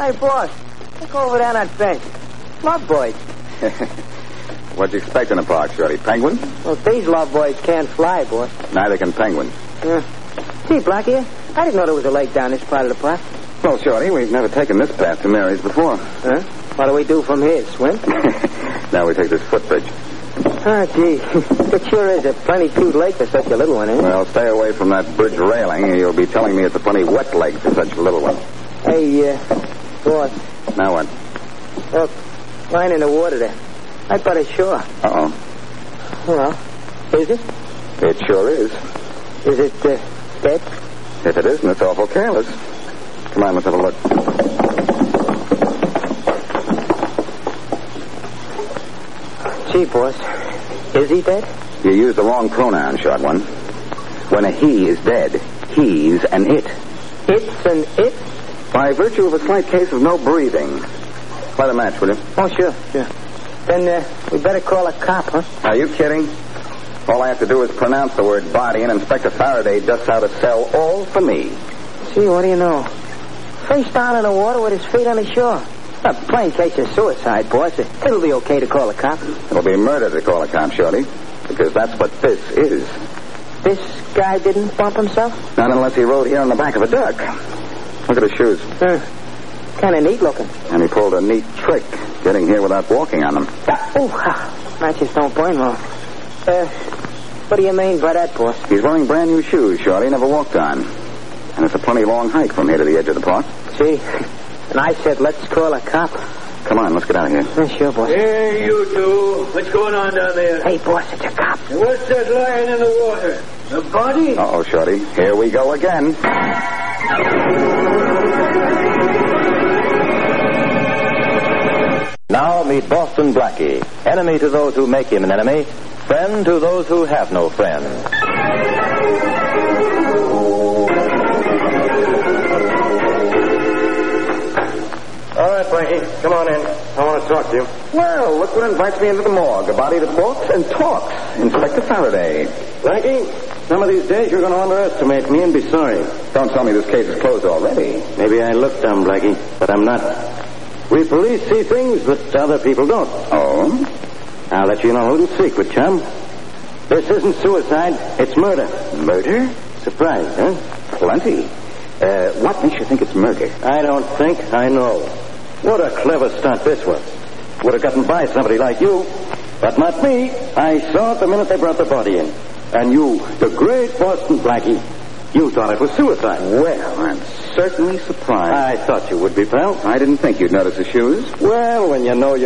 Hey, boss, look over there on that bench. Love boys. What'd you expect in the park, Shorty? Penguins? Well, these love boys can't fly, boss. Neither can penguins. Gee, Blackie, I didn't know there was a lake down this part of the park. Well, Shorty, we've never taken this path to Mary's before. Huh? What do we do from here, swim? Now we take this footbridge. Oh, gee. It sure is a plenty cute lake for such a little one, eh? Well, stay away from that bridge railing, and you'll be telling me it's a plenty wet lake for such a little one. Hey, boss. Now what? Look, line in the water there. I bet it's sure. Uh-oh. Well, is it? It sure is. Is it, dead? If it isn't, it's awful careless. Come on, let's have a look. Gee, boss. Is he dead? You used the wrong pronoun, short one. When a he is dead, he's an it. It's an it? By virtue of a slight case of no breathing. Light a match, will you? Oh, sure. Then, we better call a cop, huh? Are you kidding? All I have to do is pronounce the word body, and Inspector Faraday dusts out a cell all for me. Gee, what do you know? Face down in the water with his feet on the shore. A plain case of suicide, boss. It'll be okay to call a cop. It'll be murder to call a cop, Shorty, because that's what this is. This guy didn't bump himself? Not unless he rode here on the back of a duck. Look at his shoes. Kind of neat looking. And he pulled a neat trick, getting here without walking on them. Matches don't burn well. What do you mean by that, boss? He's wearing brand new shoes, Shorty, never walked on. And it's a plenty long hike from here to the edge of the park. See? And I said, let's call a cop. Come on, let's get out of here. Sure, boss. Hey, you two. What's going on down there? Hey, boss, it's a cop. What's that lying in the water? The body? Uh-oh, Shorty. Here we go again. Now meet Boston Blackie, enemy to those who make him an enemy, friend to those who have no friend. All right, Blackie, come on in. I want to talk to you. Well, look what invites me into the morgue. A body that walks and talks. Inspector Faraday. Blackie, some of these days you're going to underestimate me and be sorry. Don't tell me this case is closed already. Maybe I look dumb, Blackie, but I'm not. We police see things that other people don't. Oh? I'll let you know a little secret, chum. This isn't suicide, it's murder. Murder? Surprise, huh? Plenty. What makes you think it's murder? I don't think, I know. What a clever stunt this was. Would have gotten by somebody like you, but not me. I saw it the minute they brought the body in. And you, the great Boston Blackie, you thought it was suicide. Well, I'm certainly surprised. I thought you would be, pal. I didn't think you'd notice the shoes. Well, when you know you...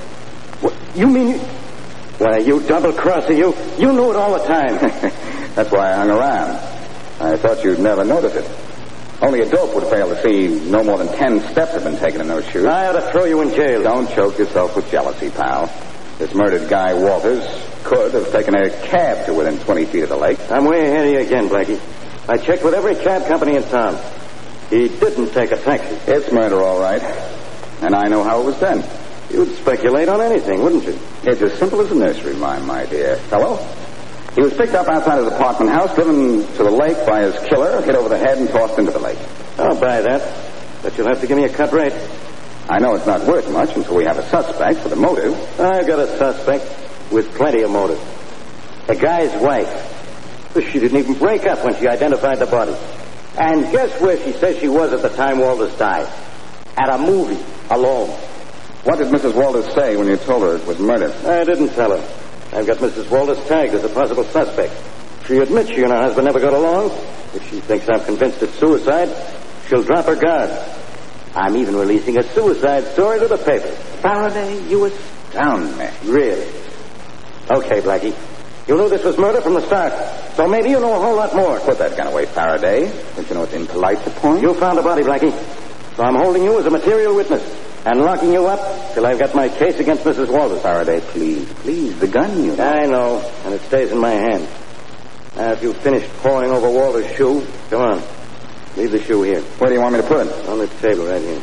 What, you mean you... Why, you double-crosser, you knew it all the time. That's why I hung around. I thought you'd never notice it. Only a dope would fail to see no more than 10 steps have been taken in those shoes. I ought to throw you in jail. Don't choke yourself with jealousy, pal. This murdered guy, Walters, could have taken a cab to within 20 feet of the lake. I'm way ahead of you again, Blackie. I checked with every cab company in town. He didn't take a taxi. It's murder, all right. And I know how it was done. You'd speculate on anything, wouldn't you? It's as simple as a nursery rhyme, my dear fellow. He was picked up outside his apartment house, driven to the lake by his killer, hit over the head, and tossed into the lake. I'll buy that. But you'll have to give me a cut rate. I know it's not worth much until we have a suspect for the motive. I've got a suspect with plenty of motive. The guy's wife. She didn't even break up when she identified the body. And guess where she says she was at the time Walters died? At a movie, alone. What did Mrs. Walters say when you told her it was murder? I didn't tell her. I've got Mrs. Walters tagged as a possible suspect. She admits she and her husband never got along. If she thinks I'm convinced it's suicide, she'll drop her guard. I'm even releasing a suicide story to the paper. Faraday, you astound me. Really? Okay, Blackie. You knew this was murder from the start, so maybe you know a whole lot more. Put that gun away, Faraday. Don't you know it's impolite to point? You found a body, Blackie. So I'm holding you as a material witness and locking you up till I've got my case against Mrs. Walters. Faraday, please, the gun, you know. I know, and it stays in my hand. Now, if you've finished pawing over Walter's shoe, come on. Leave the shoe here. Where do you want me to put it? On the table right here.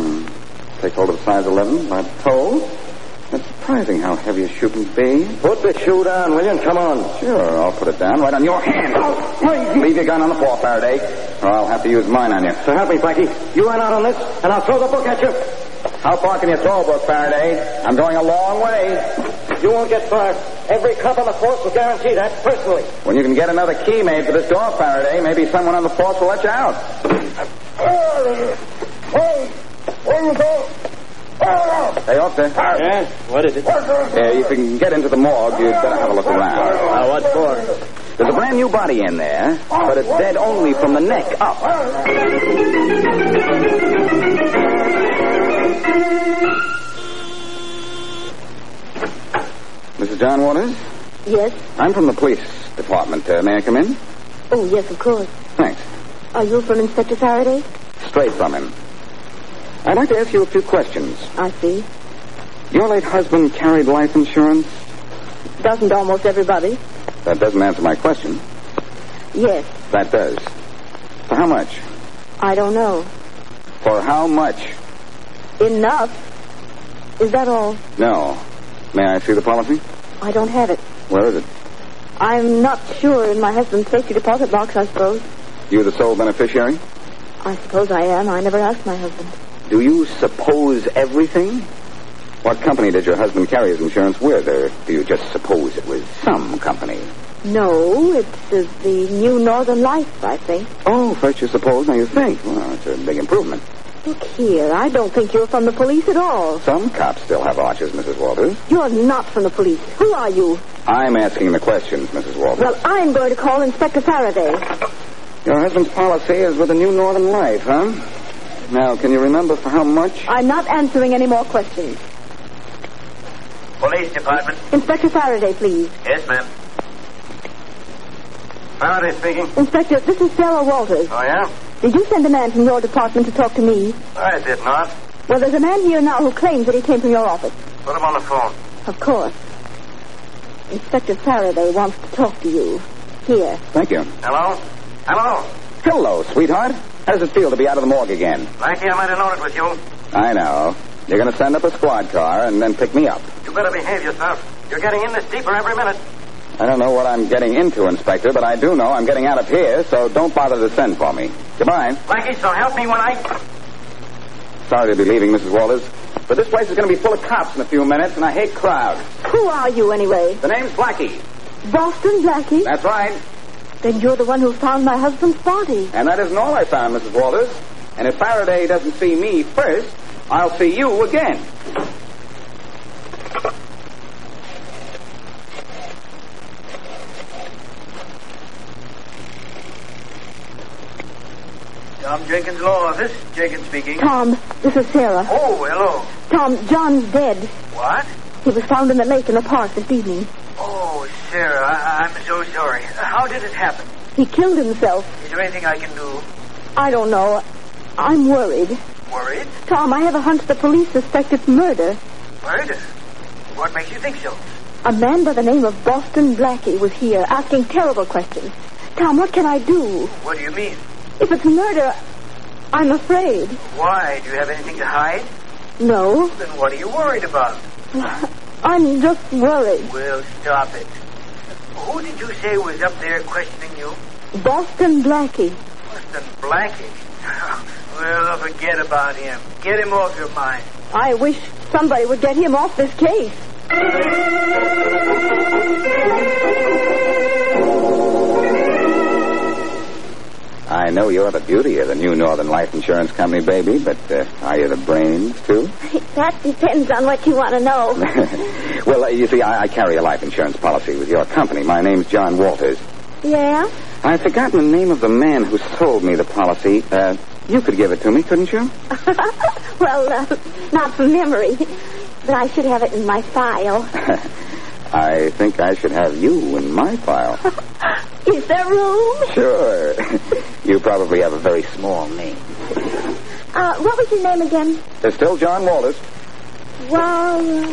Take hold of size 11 by toe. It's surprising how heavy a shoe can be. Put the shoe down, will you? Come on. Sure, I'll put it down right on your hand. Oh, leave your gun on the floor, Faraday. or I'll have to use mine on you. So help me, Blackie. You run out on this, and I'll throw the book at you. How far can you throw a book, Faraday? I'm going a long way. You won't get far. Every cop on the force will guarantee that, personally. When you can get another key made for this door, Faraday, maybe someone on the force will let you out. Hey, officer. Yeah? What is it? If you can get into the morgue, you'd better have a look around. What for? There's a brand new body in there, but it's dead only from the neck up. Mrs. John Waters? Yes? I'm from the police department. May I come in? Oh, yes, of course. Thanks. Are you from Inspector Faraday? Straight from him. I'd like to ask you a few questions. I see. Your late husband carried life insurance? Doesn't almost everybody? That doesn't answer my question. Yes. That does. For how much? I don't know. For how much? Enough. Is that all? No. May I see the policy? I don't have it. Where is it? I'm not sure. In my husband's safety deposit box, I suppose. You the sole beneficiary? I suppose I am. I never asked my husband. Do you suppose everything? What company did your husband carry his insurance with, or do you just suppose it was some company? No, it's the New Northern Life, I think. Oh, first you suppose, now you think. Well, it's a big improvement. Look here, I don't think you're from the police at all. Some cops still have arches, Mrs. Walters. You're not from the police. Who are you? I'm asking the questions, Mrs. Walters. Well, I'm going to call Inspector Faraday. Your husband's policy is with the New Northern Life, huh? Now, can you remember for how much? I'm not answering any more questions. Police department. Inspector Faraday, please. Yes, ma'am. Faraday speaking. Inspector, this is Sarah Walters. Oh, yeah? Did you send a man from your department to talk to me? I did not. Well, there's a man here now who claims that he came from your office. Put him on the phone. Of course. Inspector Faraday wants to talk to you. Here. Thank you. Hello? Hello? Hello, sweetheart. How does it feel to be out of the morgue again? Blackie, I might have known it was you. I know. You're going to send up a squad car and then pick me up. You better behave yourself. You're getting in this deeper every minute. I don't know what I'm getting into, Inspector, but I do know I'm getting out of here, so don't bother to send for me. Goodbye. Blackie, so help me when I... Sorry to be leaving, Mrs. Walters, but this place is going to be full of cops in a few minutes, and I hate crowds. Who are you, anyway? The name's Blackie. Boston Blackie? That's right. Then you're the one who found my husband's body. And that isn't all I found, Mrs. Walters. And if Faraday doesn't see me first, I'll see you again. Tom Jenkins' law office. Jenkins speaking. Tom, this is Sarah. Oh, hello. Tom, John's dead. What? He was found in the lake in the park this evening. Oh, Sarah, I'm so sorry. How did it happen? He killed himself. Is there anything I can do? I don't know. I'm worried. Worried? Tom, I have a hunch the police suspect it's murder. Murder? What makes you think so? A man by the name of Boston Blackie was here asking terrible questions. Tom, what can I do? What do you mean? If it's murder, I'm afraid. Why? Do you have anything to hide? No. Then what are you worried about? I'm just worried. Well, stop it. Who did you say was up there questioning you? Boston Blackie. Boston Blackie? Well, forget about him. Get him off your mind. I wish somebody would get him off this case. I know you're the beauty of the New Northern Life Insurance Company, baby, but are you the brains, too? That depends on what you want to know. Well, you see, I carry a life insurance policy with your company. My name's John Walters. Yeah? I've forgotten the name of the man who sold me the policy. You could give it to me, couldn't you? Well, not from memory. But I should have it in my file. I think I should have you in my file. Is there room? Sure. You probably have a very small name. What was your name again? There's still John Walters. Walter,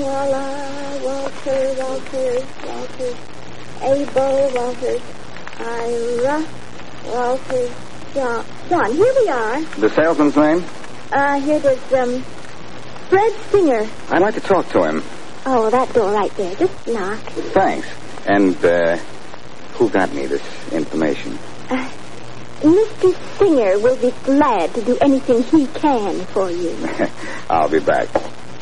Abel, Walters, Ira, Walters, John. Here we are. The salesman's name? Here there's, Fred Singer. I'd like to talk to him. Oh, that door right there. Just knock. Thanks. And, who got me this information? Mr. Singer will be glad to do anything he can for you. I'll be back.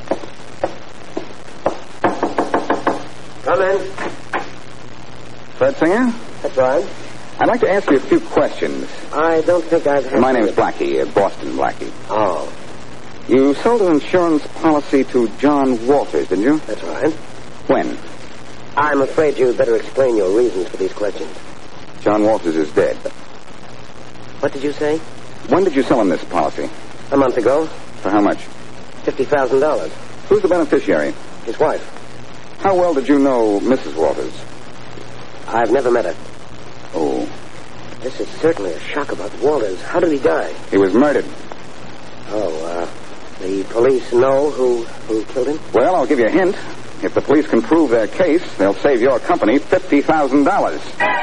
Come in. Fred Singer? That's right. I'd like to ask you a few questions. I don't think I've had... My name's Blackie, Boston Blackie. Oh, You sold an insurance policy to John Walters, didn't you? that's right. When? I'm afraid you'd better explain your reasons for these questions. John Walters is dead. What did you say? When did you sell him this policy? A month ago. For how much? $50,000. Who's the beneficiary? His wife. How well did you know Mrs. Walters? I've never met her. Oh, This is certainly a shock about Walters. How did he die? he was murdered. Oh, the police know who killed him? Well, I'll give you a hint. If the police can prove their case, they'll save your company $50,000.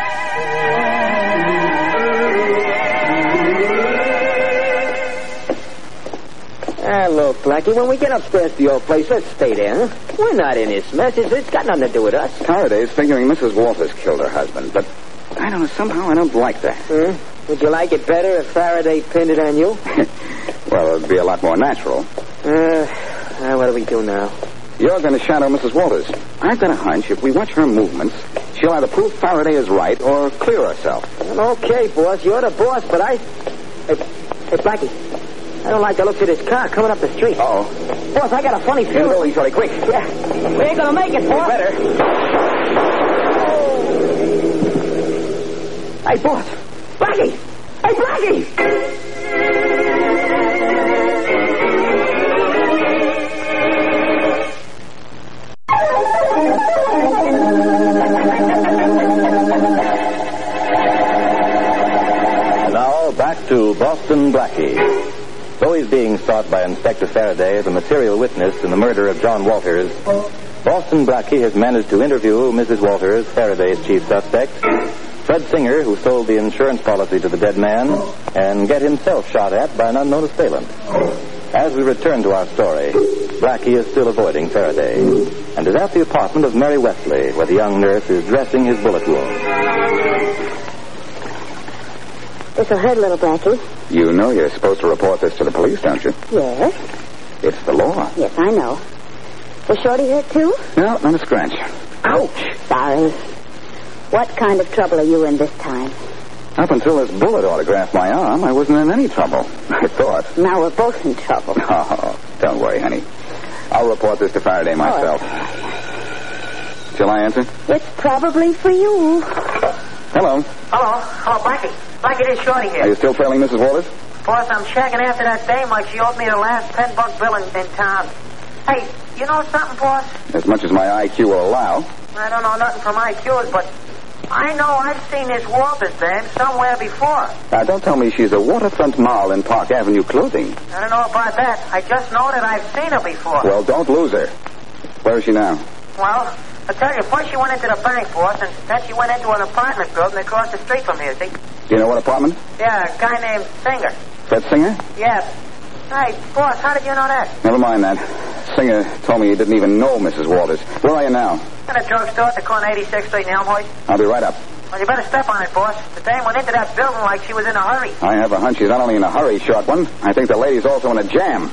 Look, Blackie, when we get upstairs to your place, let's stay there, huh? We're not in this mess. It's got nothing to do with us. Faraday's figuring Mrs. Walters killed her husband, but I don't know, somehow I don't like that. Would you like it better if Faraday pinned it on you? Well, it'd be a lot more natural. What do we do now? You're going to shadow Mrs. Walters. I've got a hunch if we watch her movements, she'll either prove Faraday is right or clear herself. Well, okay, boss. You're the boss, but I... Hey, Blackie. I don't like the looks of this car coming up the street. Uh-oh. Boss, I got a funny feeling. Go easily, quick. Yeah. We ain't gonna make it, boss. Better. Hey, boss. Blackie! Hey, Blackie! Now, back to Boston Blackie. Though he's being sought by Inspector Faraday as a material witness in the murder of John Walters, Boston Blackie has managed to interview Mrs. Walters, Faraday's chief suspect, Fred Singer, who sold the insurance policy to the dead man, and get himself shot at by an unknown assailant. As we return to our story, Blackie is still avoiding Faraday and is at the apartment of Mary Wesley, where the young nurse is dressing his bullet wound. This'll hurt a little, Blackie. You know you're supposed to report this to the police, don't you? Yes. It's the law. Yes, I know. Was Shorty hurt, too? No, not a scratch. Ouch. Sorry. What kind of trouble are you in this time? Up until this bullet autographed my arm, I wasn't in any trouble, I thought. Now we're both in trouble. Oh, don't worry, honey. I'll report this to Faraday myself. Shall I answer? It's probably for you. Hello. Hello, Blackie. Blackie, this Shorty Are here. you still trailing Mrs. Walters? Boss, I'm checking after that dame like she owed me the last $10 bill in town. Hey, you know something, boss? As much as my IQ will allow. I don't know nothing from IQs, but I know I've seen this Walters dame somewhere before. Now, don't tell me she's a waterfront mall in Park Avenue clothing. I don't know about that. I just know that I've seen her before. Well, don't lose her. Where is she now? Well, I tell you, first she went into the bank, boss, and then she went into an apartment building across the street from here, see? Do you know what apartment? Yeah, a guy named Singer. Fred Singer? Yeah. Hey, boss, how did you know that? Never mind that. Singer told me he didn't even know Mrs. Walters. Where are you now? In a drugstore at the corner 86th Street in Elmhurst. I'll be right up. Well, you better step on it, boss. The dame went into that building like she was in a hurry. I have a hunch she's not only in a hurry, short one. I think the lady's also in a jam.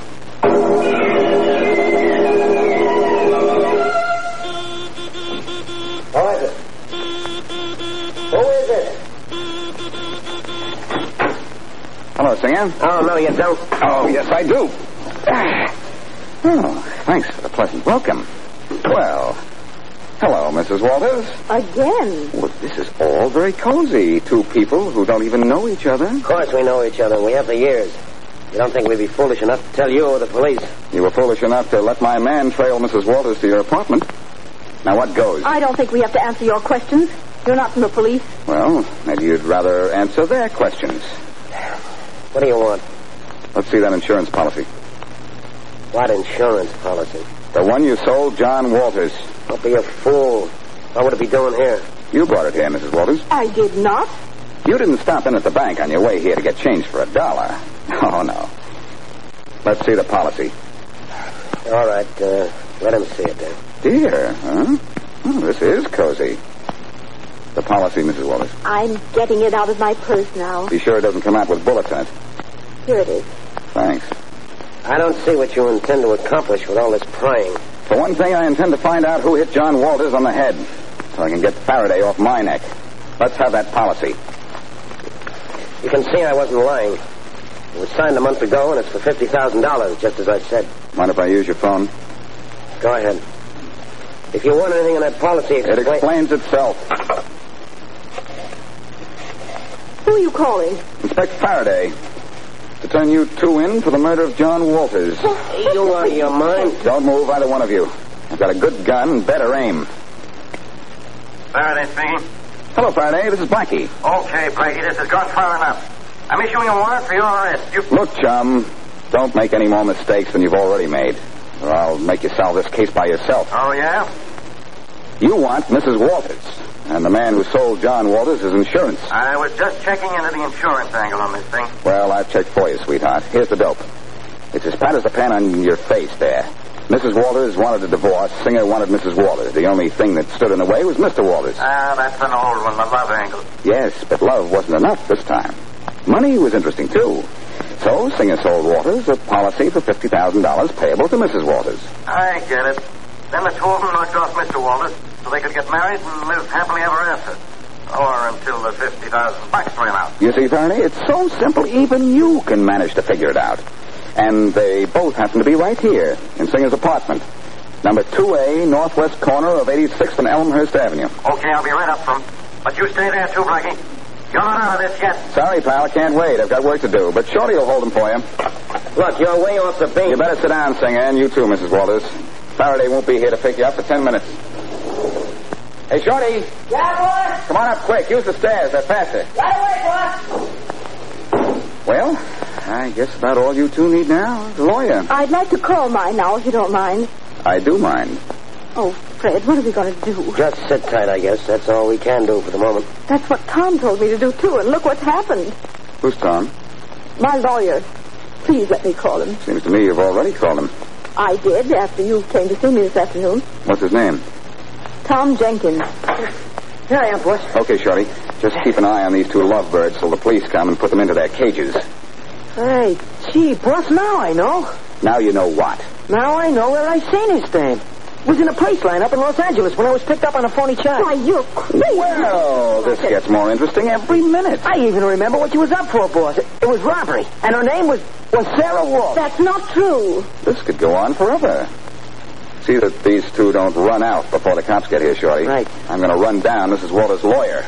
Who is it? Who is it? Hello, Singer. Oh, no, you don't. Oh, yes, I do. Oh, thanks for the pleasant welcome. Well, hello, Mrs. Walters. Again. Well, this is all very cozy. Two people who don't even know each other. Of course we know each other. We have for years. You don't think we'd be foolish enough to tell you or the police? You were foolish enough to let my man trail Mrs. Walters to your apartment. Now, what goes? I don't think we have to answer your questions. You're not from the police. Well, maybe you'd rather answer their questions. What do you want? Let's see that insurance policy. What insurance policy? The one you sold John Walters. Don't be a fool. What would it be doing here? You brought it here, Mrs. Walters. I did not. You didn't stop in at the bank on your way here to get change for $1. Oh, no. Let's see the policy. All right, let him see it then. Dear, huh? Oh, this is cozy. The policy, Mrs. Walters. I'm getting it out of my purse now. Be sure it doesn't come out with bullets in it. Here it is. Thanks. I don't see what you intend to accomplish with all this prying. For one thing, I intend to find out who hit John Walters on the head, so I can get Faraday off my neck. Let's have that policy. You can see I wasn't lying. It was signed a month ago, and it's for $50,000, just as I said. Mind if I use your phone? Go ahead. If you want anything in that policy, It explains itself. Who are you calling? Inspector Faraday. To turn you two in for the murder of John Walters. You out of your mind? Don't move, either one of you. I've got a good gun and better aim. Faraday speaking. Hello, Faraday. This is Blackie. Okay, Blackie, this has gone far enough. I'm issuing a warrant for your arrest. You... Look, chum, don't make any more mistakes than you've already made, or I'll make you solve this case by yourself. Oh, yeah? You want Mrs. Walters, and the man who sold John Walters his insurance. I was just checking into the insurance angle on this thing. Well, I've checked for you, sweetheart. Here's the dope. It's as bad as the pan on your face there. Mrs. Walters wanted a divorce. Singer wanted Mrs. Walters. The only thing that stood in the way was Mr. Walters. Ah, that's an old one, the love angle. Yes, but love wasn't enough this time. Money was interesting, too. So Singer sold Walters a policy for $50,000 payable to Mrs. Walters. I get it. Then the two of them knocked off Mr. Walters so they could get married and live happily ever after. Or until the $50,000 ran out. You see, Faraday, it's so simple even you can manage to figure it out. And they both happen to be right here in Singer's apartment. Number 2A, northwest corner of 86th and Elmhurst Avenue. Okay, I'll be right up from. But you stay there too, Blackie. You're not out of this yet. Sorry, pal, I can't wait. I've got work to do. But Shorty will hold them for you. Look, you're way off the beat. You better sit down, Singer, and you too, Mrs. Walters. Faraday won't be here to pick you up for 10 minutes. Hey, Shorty. Yeah, boss? Come on up quick. Use the stairs. They're faster. Right away, boss. Well, I guess about all you two need now is a lawyer. I'd like to call mine now, if you don't mind. I do mind. Oh, Fred, what are we going to do? Just sit tight, I guess. That's all we can do for the moment. That's what Tom told me to do, too, and look what's happened. Who's Tom? My lawyer. Please let me call him. Seems to me you've already called him. I did, after you came to see me this afternoon. What's his name? Tom Jenkins. Here I am, boss. Okay, Shorty. Just keep an eye on these two lovebirds till the police come and put them into their cages. Hey, gee, boss, now I know. Now you know what? Now I know where I seen his thing. It was in a place line up in Los Angeles when I was picked up on a phony charge. Why, you're crazy. Well, this gets more interesting every minute. I even remember what you was up for, boss. It was robbery, and her name was Sarah Wolf. That's not true. This could go on forever. See that these two don't run out before the cops get here, Shorty. Right. I'm going to run down Mrs. Walters' lawyer.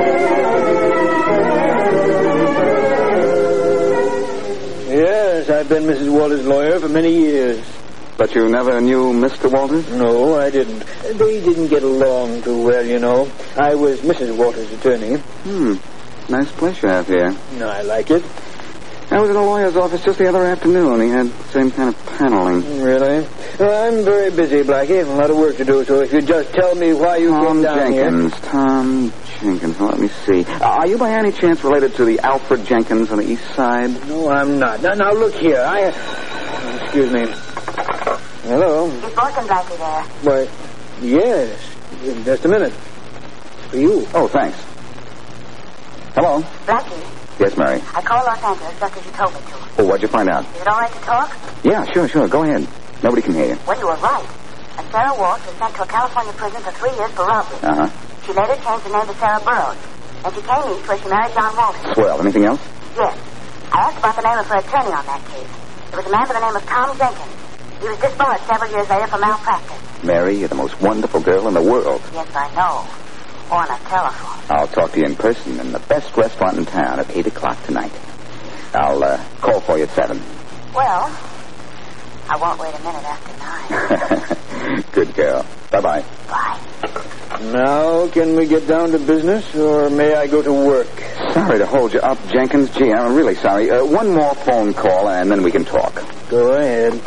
Yes, I've been Mrs. Walters' lawyer for many years. But you never knew Mr. Walters? No, I didn't. They didn't get along too well, you know. I was Mrs. Walters' attorney. Nice place you have here. No, I like it. I was in a lawyer's office just the other afternoon. He had the same kind of paneling. Really? I'm very busy, Blackie. A lot of work to do, so if you just tell me why you came down here. Tom Jenkins. Well, let me see. Are you by any chance related to the Alfred Jenkins on the east side? No, I'm not. Now look here. Excuse me. Hello? Is Boston Blackie there? Why, yes. Just a minute. For you. Oh, thanks. Hello? Blackie, Yes, Mary. I called Los Angeles just as you told me to. Oh, what'd you find out? Is it all right to talk? Yeah, sure. Go ahead. Nobody can hear you. Well, you were right. And Sarah Wolf was sent to a California prison for 3 years for robbery. Uh-huh. She later changed her name to Sarah Burroughs. And she came east where she married John Walters. Swell. Anything else? Yes. I asked about the name of her attorney on that case. It was a man by the name of Tom Jenkins. He was disbarred several years later for malpractice. Mary, you're the most wonderful girl in the world. Yes, I know. On a telephone. I'll talk to you in person in the best restaurant in town at 8 o'clock tonight. I'll call for you at 7. Well, I won't wait a minute after 9. Good girl. Bye-bye. Bye. Now, can we get down to business, or may I go to work? Sorry to hold you up, Jenkins. Gee, I'm really sorry. One more phone call, and then we can talk. Go ahead.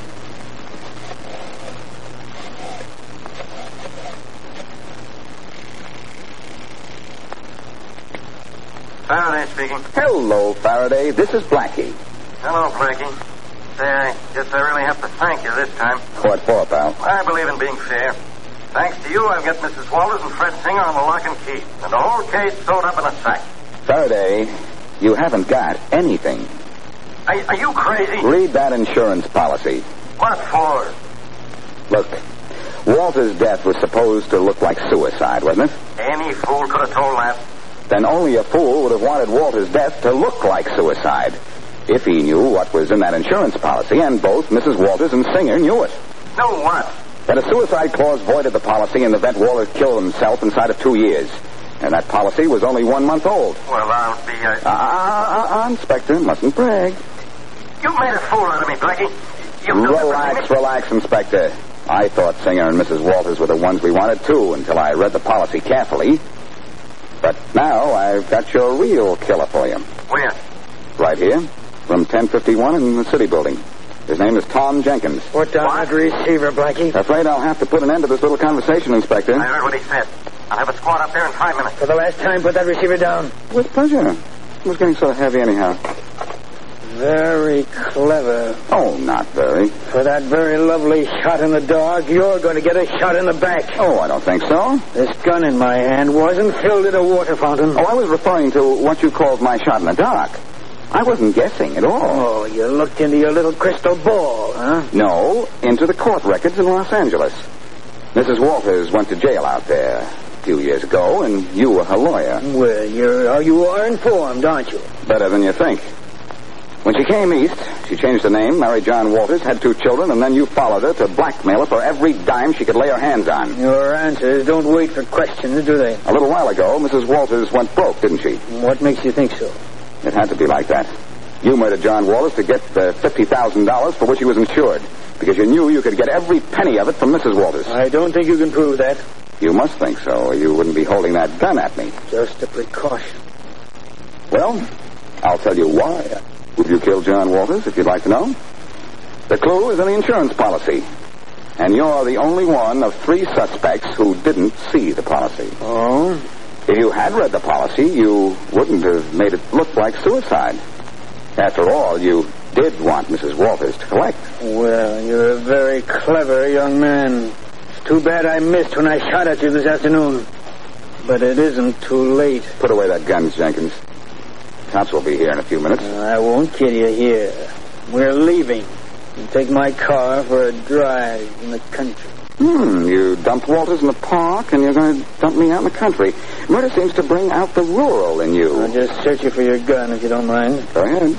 Faraday speaking. Hello, Faraday. This is Blackie. Hello, Blackie. Say, I guess I really have to thank you this time. What for, pal? I believe in being fair. Thanks to you, I'll get Mrs. Walters and Fred Singer on the lock and key. And the whole case sewed up in a sack. Faraday, you haven't got anything. Are you crazy? Read that insurance policy. What for? Look, Walter's death was supposed to look like suicide, wasn't it? Any fool could have told that. Then only a fool would have wanted Walter's death to look like suicide. If he knew what was in that insurance policy, and both Mrs. Walters and Singer knew it. Know what? That a suicide clause voided the policy in the event Walters killed himself inside of 2 years. And that policy was only 1 month old. Well, I'll be... Inspector, mustn't brag. You made a fool out of me, Blackie. Relax, Inspector. I thought Singer and Mrs. Walters were the ones we wanted, too, until I read the policy carefully. But now I've got your real killer for you. Where? Right here, from 1051 in the City Building. His name is Tom Jenkins. Put down that receiver, Blackie. Afraid I'll have to put an end to this little conversation, Inspector. I heard what he said. I'll have a squad up there in 5 minutes. For the last time, put that receiver down. With pleasure. It was getting sort of heavy anyhow. Very clever. Oh, not very. For that very lovely shot in the dog, you're going to get a shot in the back. Oh, I don't think so. This gun in my hand wasn't filled in a water fountain. Oh, I was referring to what you called my shot in the dark. I wasn't guessing at all. Oh, you looked into your little crystal ball, huh? No, into the court records in Los Angeles. Mrs. Walters went to jail out there a few years ago, and you were her lawyer. Well, you are informed, aren't you? Better than you think. When she came east, she changed her name, married John Walters, had 2 children, and then you followed her to blackmail her for every dime she could lay her hands on. Your answers don't wait for questions, do they? A little while ago, Mrs. Walters went broke, didn't she? What makes you think so? It had to be like that. You murdered John Walters to get the $50,000 for which he was insured, because you knew you could get every penny of it from Mrs. Walters. I don't think you can prove that. You must think so, or you wouldn't be holding that gun at me. Just a precaution. Well, I'll tell you why. Would you kill John Walters, if you'd like to know? The clue is in the insurance policy. And you're the only one of 3 suspects who didn't see the policy. Oh? If you had read the policy, you wouldn't have made it look like suicide. After all, you did want Mrs. Walters to collect. Well, you're a very clever young man. It's too bad I missed when I shot at you this afternoon. But it isn't too late. Put away that gun, Jenkins. Cops will be here in a few minutes. I won't kill you here. We're leaving. You take my car for a drive in the country. You dumped Walters in the park, and you're going to dump me out in the country. Murder seems to bring out the rural in you. I'll just search you for your gun, if you don't mind. Go ahead.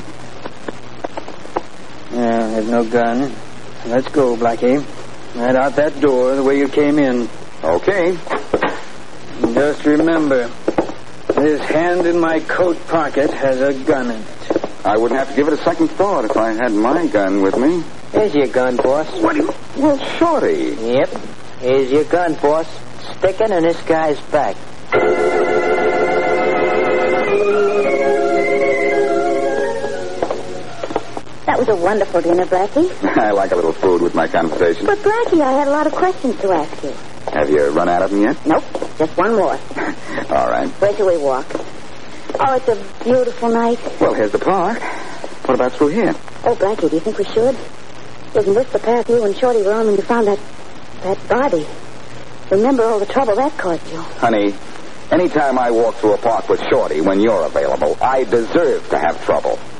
Yeah, there's no gun. Let's go, Blackie. Right out that door, the way you came in. Okay. And just remember, this hand in my coat pocket has a gun in it. I wouldn't have to give it a second thought if I had my gun with me. Here's your gun, boss. What do you... Well, Shorty. Yep. Here's your gun, boss. Sticking in this guy's back. That was a wonderful dinner, Blackie. I like a little food with my conversation. But, Blackie, I had a lot of questions to ask you. Have you run out of them yet? Nope. Just one more. All right. Where shall we walk? Oh, it's a beautiful night. Well, here's the park. What about through here? Oh, Blackie, do you think we should? Isn't this the path you and Shorty were on when you found that body? Remember all the trouble that caused you. Honey, anytime I walk through a park with Shorty when you're available, I deserve to have trouble.